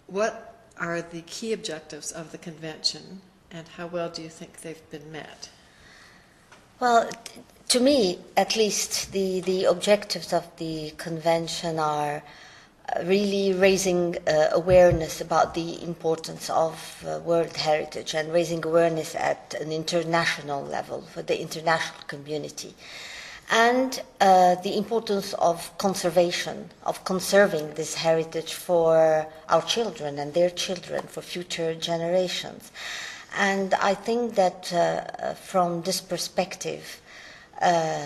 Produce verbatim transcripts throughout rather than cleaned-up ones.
what are the key objectives of the convention, and how well do you think they've been met? Well, t- to me, at least, the, the objectives of the convention are uh, really raising uh, awareness about the importance of uh, World Heritage and raising awareness at an international level for the international community. And uh, the importance of conservation, of conserving this heritage for our children and their children, for future generations. And I think that uh, from this perspective, uh,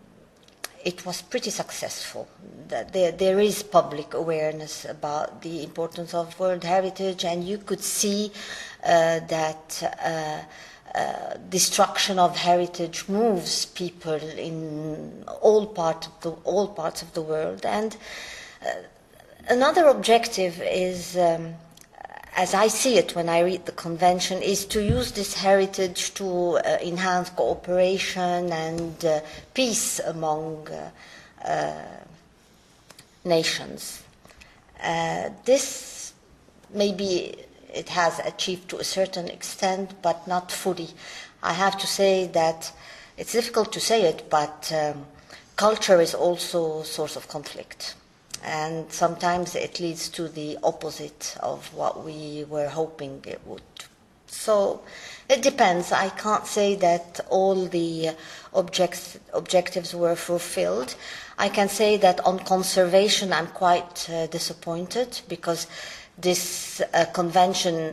it was pretty successful. That there, there is public awareness about the importance of World Heritage, and you could see uh, that uh, uh, destruction of heritage moves people in all, part of the, all parts of the world. And uh, another objective is, um, as I see it when I read the convention, is to use this heritage to uh, enhance cooperation and uh, peace among uh, uh, nations. Uh, this maybe it has achieved to a certain extent, but not fully. I have to say that it's difficult to say it, but um, culture is also a source of conflict. And sometimes it leads to the opposite of what we were hoping it would. So it depends. I can't say that all the objects, objectives were fulfilled. I can say that on conservation I'm quite uh, disappointed, because this uh, convention,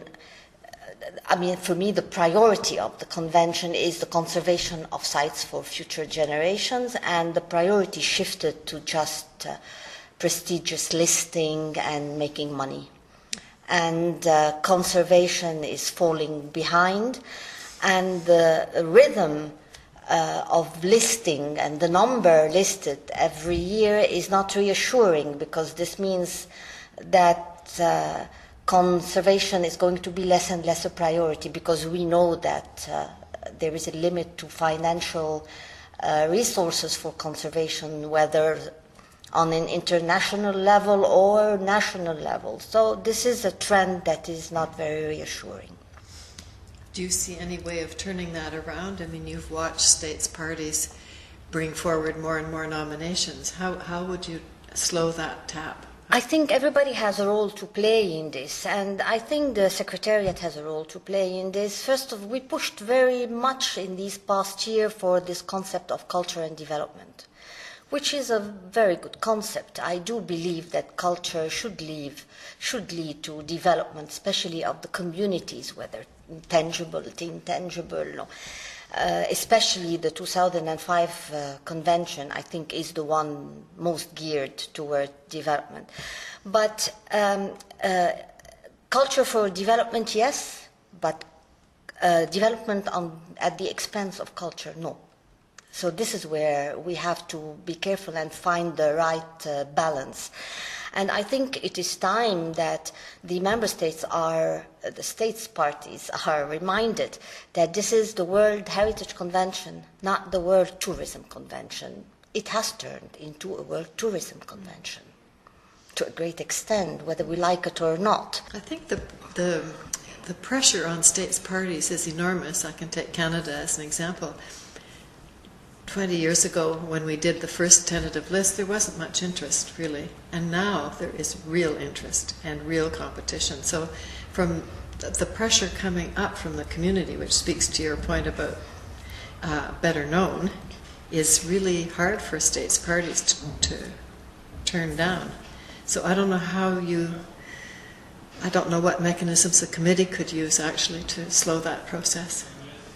I mean, for me, the priority of the convention is the conservation of sites for future generations, and the priority shifted to just uh, prestigious listing and making money. And uh, conservation is falling behind, and the rhythm uh, of listing and the number listed every year is not reassuring, because this means that uh, conservation is going to be less and less a priority, because we know that uh, there is a limit to financial uh, resources for conservation, whether on an international level or national level. So this is a trend that is not very reassuring. Do you see any way of turning that around? I mean, you've watched states parties bring forward more and more nominations. How, how would you slow that tap? I think everybody has a role to play in this, and I think the Secretariat has a role to play in this. First of all, we pushed very much in these past year for this concept of culture and development, which is a very good concept. I do believe that culture should lead, should lead to development, especially of the communities, whether tangible, intangible. No. Uh, especially the two thousand five uh, convention, I think, is the one most geared toward development. But um, uh, culture for development, yes, but uh, development on, at the expense of culture, no. So this is where we have to be careful and find the right uh, balance. And I think it is time that the member states are, uh, the states parties are reminded that this is the World Heritage Convention, not the World Tourism Convention. It has turned into a World Tourism Convention to a great extent, whether we like it or not. I think the, the, the pressure on states parties is enormous. I can take Canada as an example. Twenty years ago, when we did the first tentative list, there wasn't much interest, really. And now there is real interest and real competition. So from the pressure coming up from the community, which speaks to your point about uh, better known, is really hard for states parties to, to turn down. So I don't know how you, I don't know what mechanisms the committee could use, actually, to slow that process.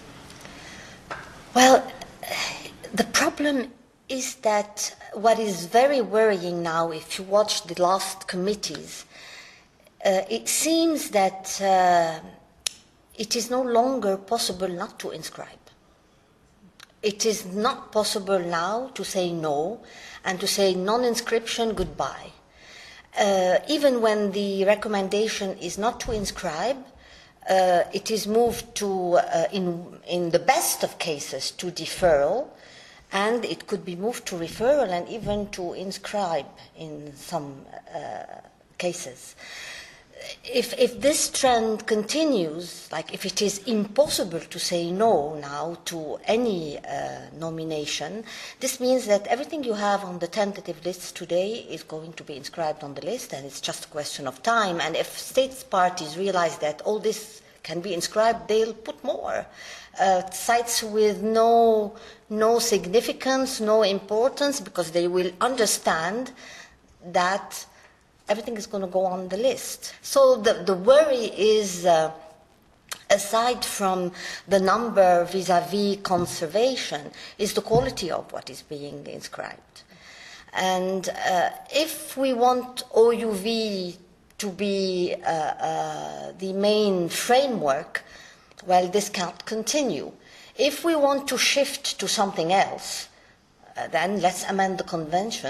Well, the problem is that what is very worrying now, if you watch the last committees, uh, it seems that uh, it is no longer possible not to inscribe. It is not possible now to say no and to say non-inscription, goodbye. Uh, even when the recommendation is not to inscribe, uh, it is moved to, uh, in, in the best of cases, to deferral, and it could be moved to referral and even to inscribe in some uh, cases. if, if this trend continues, like if it is impossible to say no now to any uh, nomination, this means that everything you have on the tentative list today is going to be inscribed on the list, and it's just a question of time. And if states parties realize that all this can be inscribed, they'll put more. Uh, sites with no, no significance, no importance, because they will understand that everything is going to go on the list. So the, the worry is, uh, aside from the number vis-à-vis conservation, is the quality of what is being inscribed. And uh, if we want O U V to be uh, uh, the main framework, well, this can't continue. If we want to shift to something else, uh, then let's amend the convention